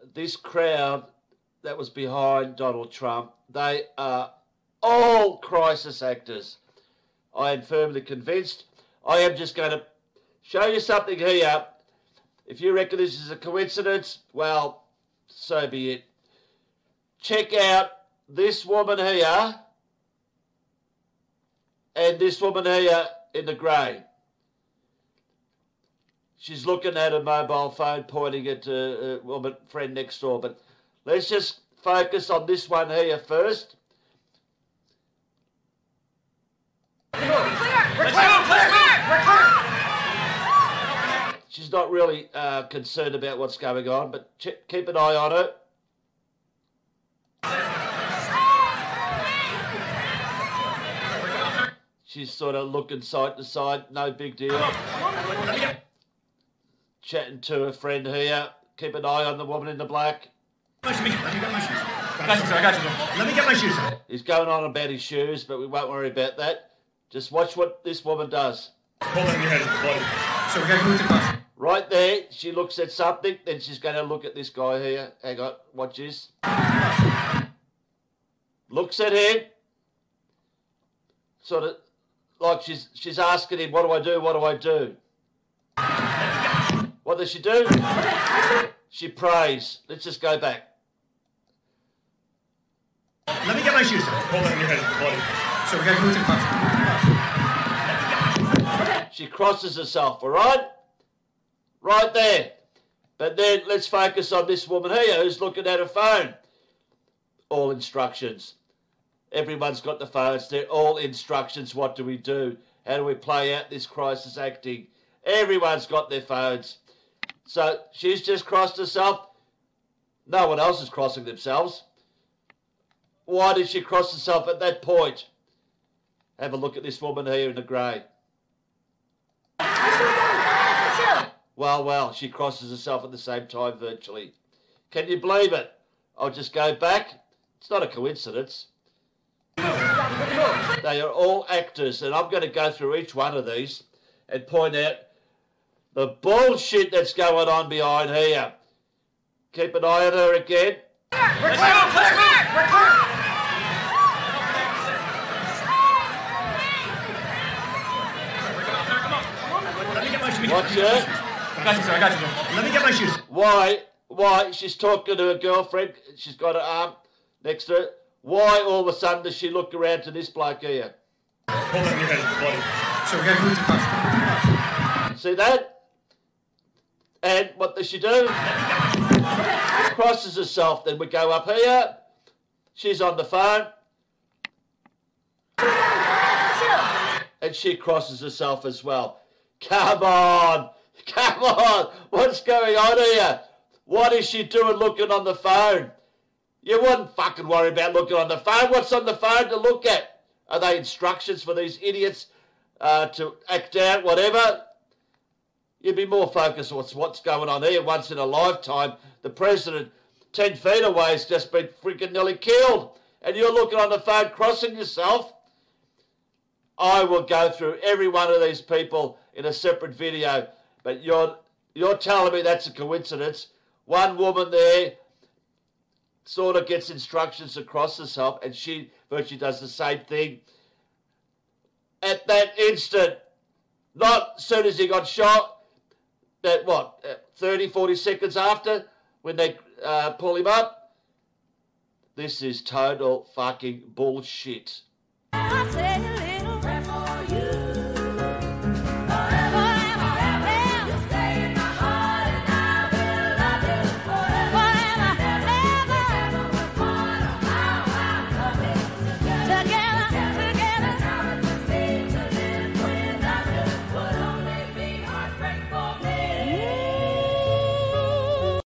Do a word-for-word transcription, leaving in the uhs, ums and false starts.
this crowd that was behind Donald Trump, they are all crisis actors. I am firmly convinced. I am just going to show you something here. If you reckon this is a coincidence, well, so be it. Check out this woman here and this woman here in the grey. She's looking at a mobile phone, pointing at a, a woman friend next door. But let's just focus on this one here first. She's not really uh, concerned about what's going on, but ch- keep an eye on her. She's sort of looking side to side, no big deal. Chatting to her friend here. Keep an eye on the woman in the black. Let me get my shoes. I got you, sir. I got you, sir. Let me get my shoes, sir. He's going on about his shoes, but we won't worry about that. Just watch what this woman does. Hold on your head, buddy. So we got to move to class. Right there, she looks at something, then she's going to look at this guy here. Hang on, watch this. Looks at him. Sort of like she's she's asking him, what do I do, what do I do? What does she do? She prays. Let's just go back. Let me get my shoes, sir. Hold on your head, buddy. So we got to move to class. She crosses herself, all right? Right there. But then let's focus on this woman here who's looking at her phone. All instructions. Everyone's got the phones. They're all instructions. What do we do? How do we play out this crisis acting? Everyone's got their phones. So she's just crossed herself. No one else is crossing themselves. Why did she cross herself at that point? Have a look at this woman here in the grey. Well, well, she crosses herself at the same time virtually. Can you believe it? I'll just go back. It's not a coincidence. They are all actors, and I'm going to go through each one of these and point out the bullshit that's going on behind here. Keep an eye on her again. We're clear! We're clear! We're clear! Let me get my shoes. Watch her. I got you, sir. I got you, sir. Let me get my shoes. Why? Why? She's talking to her girlfriend. She's got her arm next to her. Why all of a sudden does she look around to this bloke here? Hold on your head, buddy. So we got to move to class. See that? And what does she do? Crosses herself. Then we go up here. She's on the phone. And she crosses herself as well. Come on. Come on. What's going on here? What is she doing looking on the phone? You wouldn't fucking worry about looking on the phone. What's on the phone to look at? Are they instructions for these idiots uh, to act out, whatever? You'd be more focused on what's, what's going on here. Once in a lifetime, the president ten feet away has just been freaking nearly killed. And you're looking on the phone crossing yourself. I will go through every one of these people in a separate video. But you're, you're telling me that's a coincidence. One woman there sort of gets instructions across herself, and she virtually does the same thing at that instant. Not as soon as he got shot, that what, thirty, forty seconds after, when they uh, pull him up. This is total fucking bullshit.